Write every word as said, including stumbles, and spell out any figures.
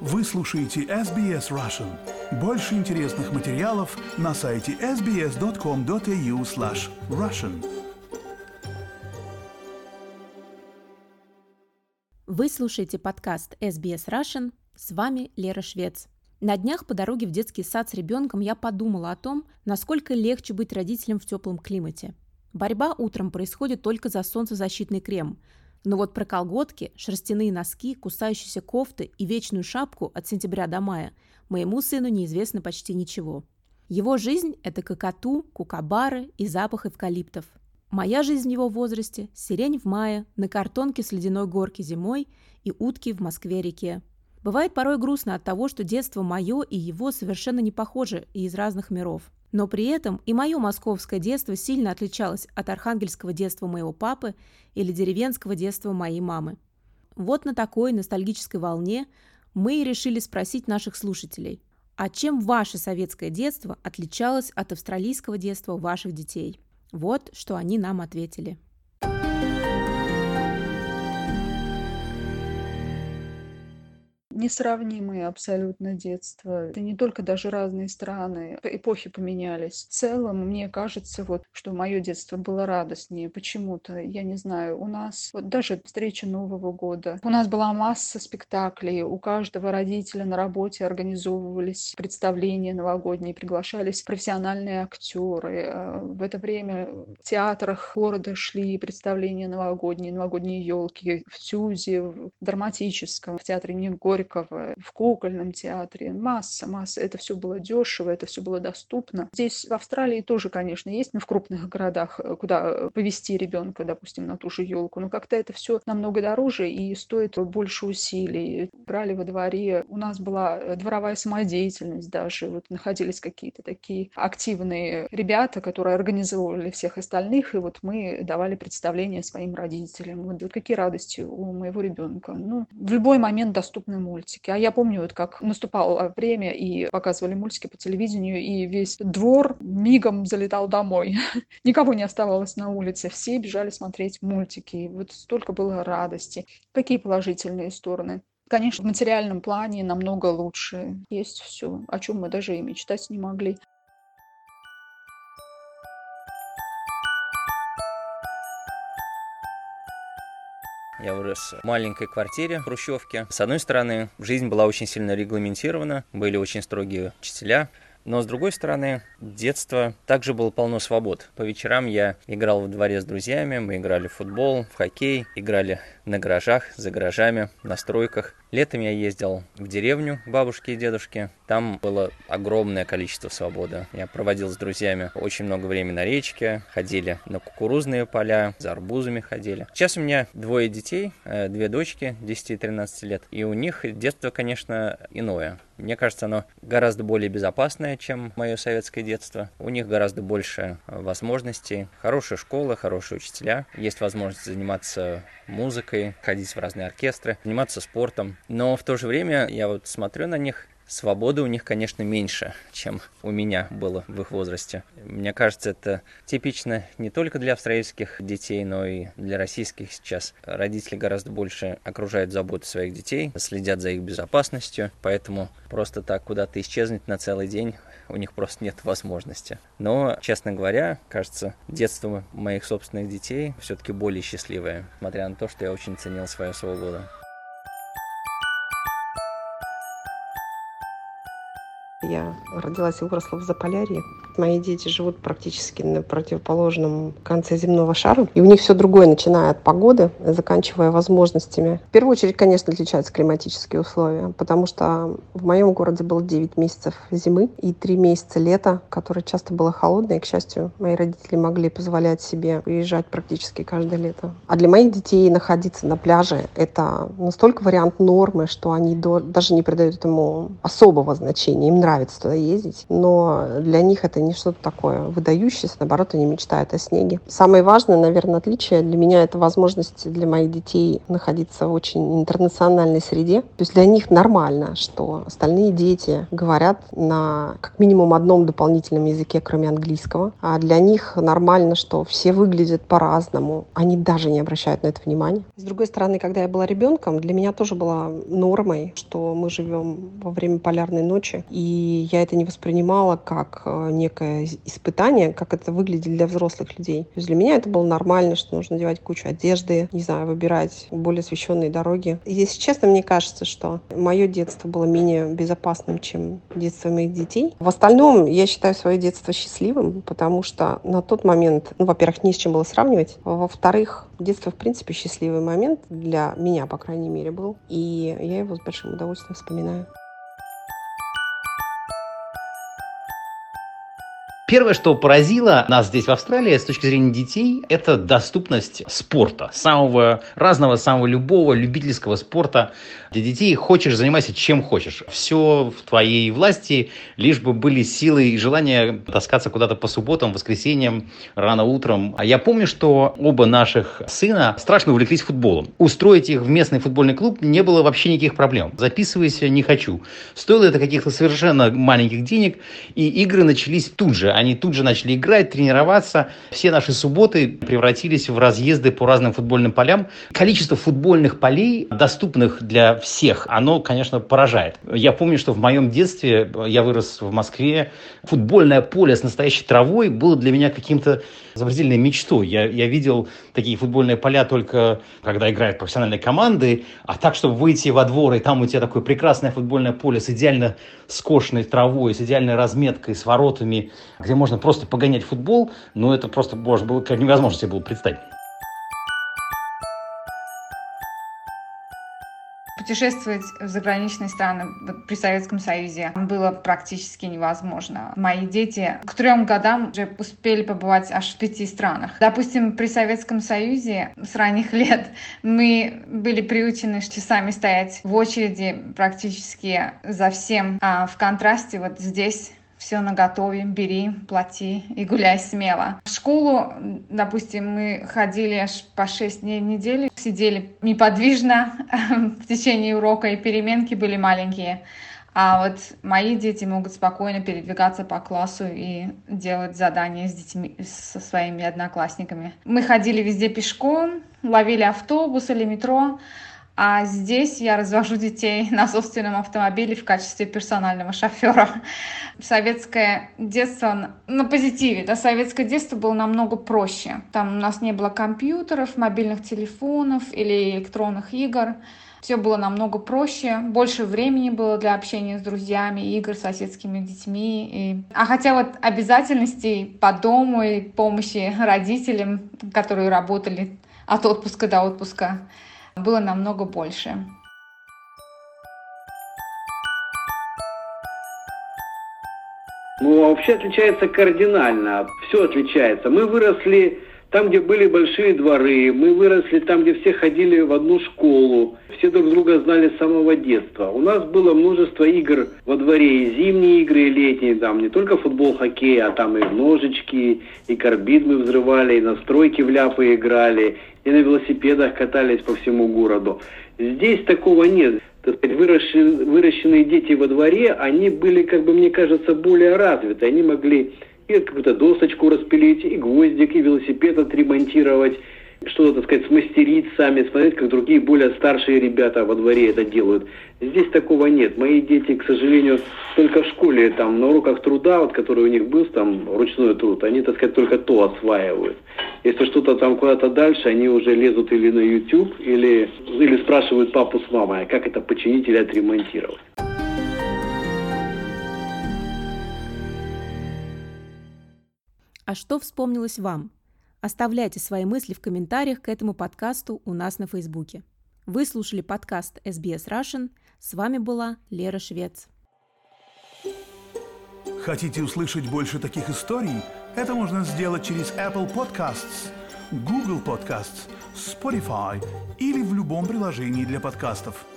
Вы слушаете эс би эс Russian. Больше интересных материалов на сайте эс би эс точка ком точка эй ю слэш Russian. Вы слушаете подкаст эс би эс Russian. С вами Лера Швец. На днях по дороге в детский сад с ребенком я подумала о том, насколько легче быть родителем в теплом климате. Борьба утром происходит только за солнцезащитный крем. Но вот про колготки, шерстяные носки, кусающиеся кофты и вечную шапку от сентября до мая моему сыну неизвестно почти ничего. Его жизнь – это кокоту, кукабары и запах эвкалиптов. Моя жизнь в его возрасте – сирень в мае, на картонке с ледяной горки зимой и утки в Москве-реке. Бывает порой грустно от того, что детство мое и его совершенно не похожи и из разных миров. Но при этом и мое московское детство сильно отличалось от архангельского детства моего папы или деревенского детства моей мамы. Вот на такой ностальгической волне мы и решили спросить наших слушателей, а чем ваше советское детство отличалось от австралийского детства ваших детей? Вот что они нам ответили. Несравнимые абсолютно детства. Это не только даже разные страны, эпохи поменялись. В целом, мне кажется, вот, что мое детство было радостнее почему-то. Я не знаю, у нас вот даже встреча Нового года. У нас была масса спектаклей. У каждого родителя на работе организовывались представления новогодние, приглашались профессиональные актеры. В это время в театрах города шли представления новогодние, новогодние елки в ТЮЗе, в драматическом, в театре имени Горького, в кукольном театре. Масса, масса. Это все было дешево, это все было доступно. Здесь в Австралии тоже, конечно, есть, но в крупных городах, куда повезти ребенка, допустим, на ту же елку. Но как-то это все намного дороже и стоит больше усилий. Брали во дворе. У нас была дворовая самодеятельность даже. Вот находились какие-то такие активные ребята, которые организовывали всех остальных, и вот мы давали представления своим родителям. Вот, вот какие радости у моего ребенка. Ну, в любой момент доступны мультики. А я помню, вот как наступало время, и показывали мультики по телевидению, и весь двор мигом залетал домой. Никого не оставалось на улице. Все бежали смотреть мультики. И вот столько было радости. Какие положительные стороны? Конечно, в материальном плане намного лучше. Есть все, о чем мы даже и мечтать не могли. Я вырос в маленькой квартире в хрущевке. С одной стороны, жизнь была очень сильно регламентирована, были очень строгие учителя. Но, с другой стороны, детство также было полно свобод. По вечерам я играл во дворе с друзьями, мы играли в футбол, в хоккей, играли на гаражах, за гаражами, на стройках. Летом я ездил в деревню к бабушке и дедушке. Там было огромное количество свободы. Я проводил с друзьями очень много времени на речке, ходили на кукурузные поля, за арбузами ходили. Сейчас у меня двое детей, две дочки, десять и тринадцать лет, и у них детство, конечно, иное. Мне кажется, оно гораздо более безопасное, чем мое советское детство. У них гораздо больше возможностей. Хорошая школа, хорошие учителя. Есть возможность заниматься музыкой, ходить в разные оркестры, заниматься спортом. Но в то же время я вот смотрю на них, свободы у них, конечно, меньше, чем у меня было в их возрасте. Мне кажется, это типично не только для австралийских детей, но и для российских сейчас. Родители гораздо больше окружают заботой своих детей, следят за их безопасностью, поэтому просто так куда-то исчезнуть на целый день у них просто нет возможности. Но, честно говоря, кажется, детство моих собственных детей все-таки более счастливое, несмотря на то, что я очень ценил свою свободу. Я родилась и выросла в Заполярье. Мои дети живут практически на противоположном конце земного шара. И у них все другое, начиная от погоды, заканчивая возможностями. В первую очередь, конечно, отличаются климатические условия, потому что в моем городе было девять месяцев зимы и три месяца лета, которое часто было холодное. И, к счастью, мои родители могли позволять себе приезжать практически каждое лето. А для моих детей находиться на пляже — это настолько вариант нормы, что они до, даже не придают этому особого значения. Им нравится туда ездить, но для них это не что-то такое выдающееся, наоборот, они мечтают о снеге. Самое важное, наверное, отличие для меня — это возможность для моих детей находиться в очень интернациональной среде. То есть для них нормально, что остальные дети говорят на как минимум одном дополнительном языке, кроме английского. А для них нормально, что все выглядят по-разному. Они даже не обращают на это внимания. С другой стороны, когда я была ребенком, для меня тоже была нормой, что мы живем во время полярной ночи. И я это не воспринимала как некое испытание, как это выглядит для взрослых людей. То есть для меня это было нормально, что нужно надевать кучу одежды, не знаю, выбирать более освещенные дороги. И если честно, мне кажется, что мое детство было менее безопасным, чем детство моих детей. В остальном, я считаю свое детство счастливым, потому что на тот момент, ну, во-первых, не с чем было сравнивать, во-вторых, детство, в принципе, счастливый момент для меня, по крайней мере, был. И я его с большим удовольствием вспоминаю. Первое, что поразило нас здесь, в Австралии, с точки зрения детей, это доступность спорта. Самого разного, самого любого любительского спорта. Для детей хочешь, занимайся чем хочешь. Все в твоей власти, лишь бы были силы и желание таскаться куда-то по субботам, воскресеньям, рано утром. А я помню, что оба наших сына страшно увлеклись футболом. Устроить их в местный футбольный клуб не было вообще никаких проблем. Записывайся, не хочу. Стоило это каких-то совершенно маленьких денег, и игры начались тут же. Они тут же начали играть, тренироваться. Все наши субботы превратились в разъезды по разным футбольным полям. Количество футбольных полей, доступных для всех, оно, конечно, поражает. Я помню, что в моем детстве, я вырос в Москве, футбольное поле с настоящей травой было для меня каким-то запредельной мечтой. Я, я видел такие футбольные поля только когда играют профессиональные команды, а так, чтобы выйти во двор, и там у тебя такое прекрасное футбольное поле с идеально скошенной травой, с идеальной разметкой, с воротами, где можно просто погонять футбол, ну это просто, боже, было как невозможно себе было представить. Путешествовать в заграничные страны вот, при Советском Союзе было практически невозможно. Мои дети к трем годам уже успели побывать аж в пяти странах. Допустим, при Советском Союзе с ранних лет мы были приучены часами стоять в очереди практически за всем. А в контрасте вот здесь все наготове, бери, плати и гуляй смело. В школу, допустим, мы ходили аж по шесть дней в неделю, сидели неподвижно в течение урока, и переменки были маленькие. А вот мои дети могут спокойно передвигаться по классу и делать задания с детьми, со своими одноклассниками. Мы ходили везде пешком, ловили автобус или метро. А здесь я развожу детей на собственном автомобиле в качестве персонального шофера. Советское детство на позитиве. Да, советское детство было намного проще. Там у нас не было компьютеров, мобильных телефонов или электронных игр. Все было намного проще, больше времени было для общения с друзьями, игр с соседскими детьми. И... А хотя вот обязательностей по дому и помощи родителям, которые работали от отпуска до отпуска, было намного больше. Ну, а вообще отличается кардинально. Все отличается. Мы выросли там, где были большие дворы. Мы выросли там, где все ходили в одну школу. Все друг друга знали с самого детства. У нас было множество игр во дворе. И зимние игры, и летние. Там не только футбол, хоккей, а там и в ножички, и карбид мы взрывали, и на стройке в ляпы играли, и на велосипедах катались по всему городу. Здесь такого нет. Так сказать, выращенные, выращенные дети во дворе, они были, как бы, мне кажется, более развиты. Они могли и какую-то досочку распилить, и гвоздик, и велосипед отремонтировать, что-то, так сказать, смастерить сами, смотреть, как другие более старшие ребята во дворе это делают. Здесь такого нет. Мои дети, к сожалению, только в школе, там, на уроках труда, вот, который у них был, там, ручной труд, они, так сказать, только то осваивают. Если что-то там куда-то дальше, они уже лезут или на YouTube, или, или спрашивают папу с мамой, а как это починить или отремонтировать. А что вспомнилось вам? Оставляйте свои мысли в комментариях к этому подкасту у нас на Фейсбуке. Вы слушали подкаст эс би эс Russian. С вами была Лера Швец. Хотите услышать больше таких историй? Это можно сделать через Apple Podcasts, Google Podcasts, Spotify или в любом приложении для подкастов.